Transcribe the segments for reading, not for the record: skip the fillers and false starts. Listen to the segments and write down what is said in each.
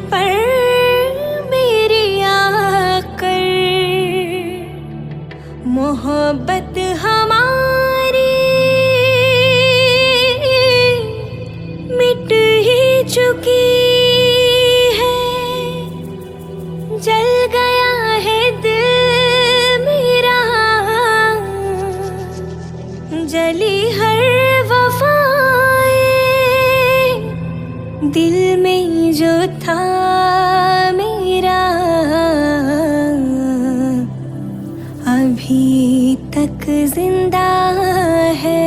पर मेरी आकर मोहब्बत हमारी मिट ही चुकी है। जल गया है दिल मेरा, जली हर वफाएं, दिल में जो था मेरा अभी तक जिंदा है।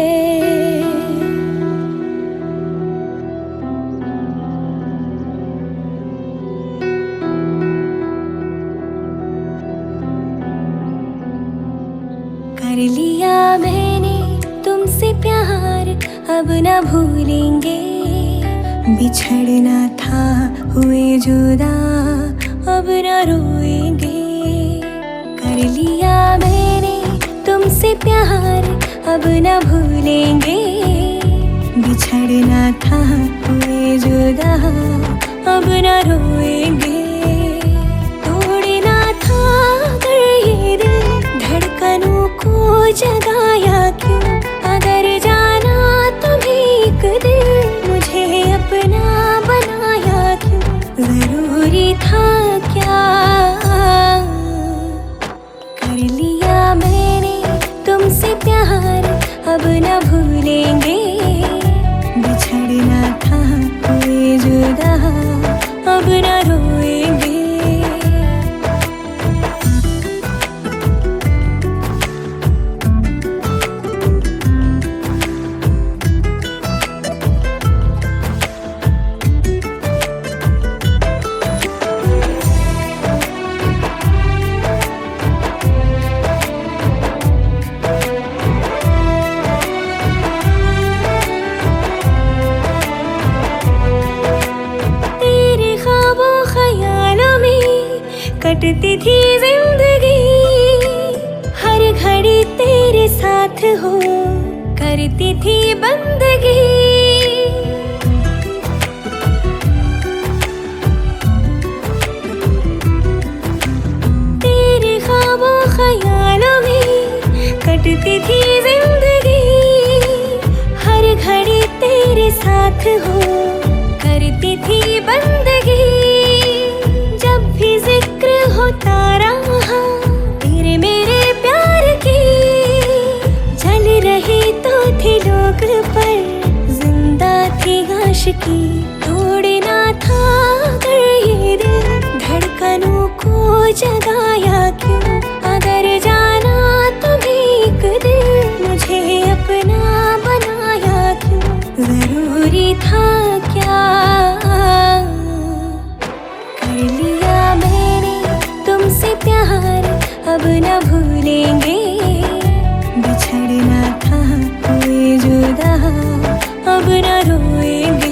कर लिया मैंने तुमसे प्यार, अब न भूलेंगे। बिछड़ना था हुए जुदा, अब न रोएंगे। कर लिया मैंने तुमसे प्यार, अब न भूलेंगे। बिछड़ना था हुए जुदा, अब न रोएंगे। तोड़ना था अगर ये दिल, धड़कनों को जगाया क्यों? अगर जाना तुम्हें एक दिन, मुझे अपना बनाया क्यों? जरूरी था क्या? कर लिया मैंने तुमसे प्यार, अब न भूलेंगे। बिछड़ना था हुए जुदा, अब न रोएंगे। कटती थी जिंदगी, हर घड़ी तेरे साथ हो करती थी बंदगी। तेरे ख्वाबों ख्यालों में कटती थी जिंदगी, हर घड़ी तेरे साथ हो करती थी बंदगी। जब भी जिक्र होता रहा तेरे मेरे प्यार की, जल रही तो थे लोग पर जिंदा थी आशिकी। तोड़ना था अगर ये दिल, धड़कनों को जगाया क्यों? अगर जाना तुम्हें एक दिन, मुझे अपना बनाया क्यों? जरूरी था क्या? कर लिया मैंने तुमसे प्यार, अब न भूलेंगे। बिछड़ना था हुए जुदा, अब न रोएंगे।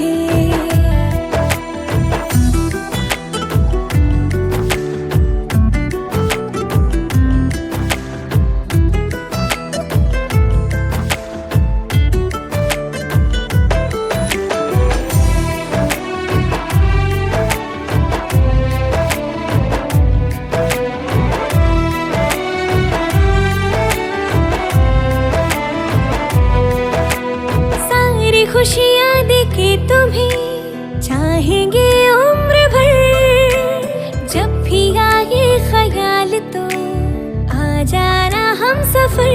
खुशियाँ देके तुम्हें चाहेंगे उम्र भर। जब भी आए ख्याल तो आ जाना हम सफर।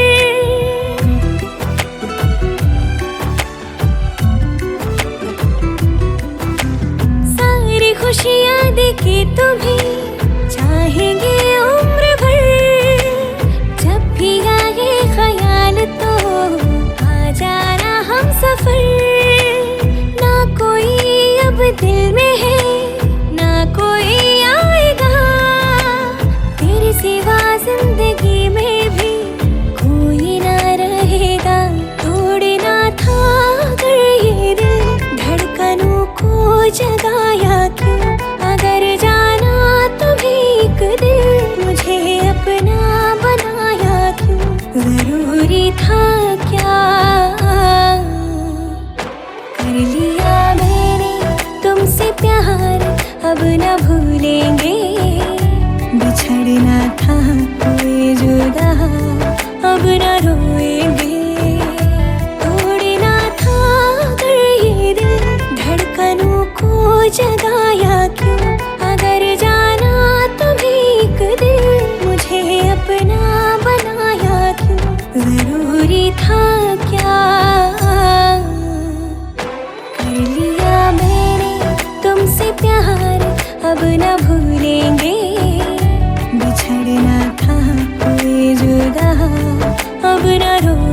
सारी खुशियाँ देके तुम्हें चाहेंगे उम्र भर। जब भी आए ख्याल तो आ जाना हम सफर। ना कोई अब दिल में है, ना कोई आएगा। तेरे सिवा जिंदगी में भी कोई ना रहेगा। तोड़ना था अगर ये दिल, धड़कनों को जगाया क्यों? अगर जाना तुम्हें एक दिन, मुझे अपना बनाया क्यों? जरूरी था क्या? कर लिया मैंने तुमसे प्यार, न भूलेंगे। बिछड़ना था हुए जुदा, अब न रोएंगे। तोड़ना था अगर ये दिल, धड़कनों को जगाया क्यों। अगर जाना तभी एक दिन, मुझे अपना बनाया क्यों। जरूरी था क्या कर लिया मैंने तुमसे प्यार, अब न भूलेंगे। बिछड़ना था हुए जुदा, अब न रो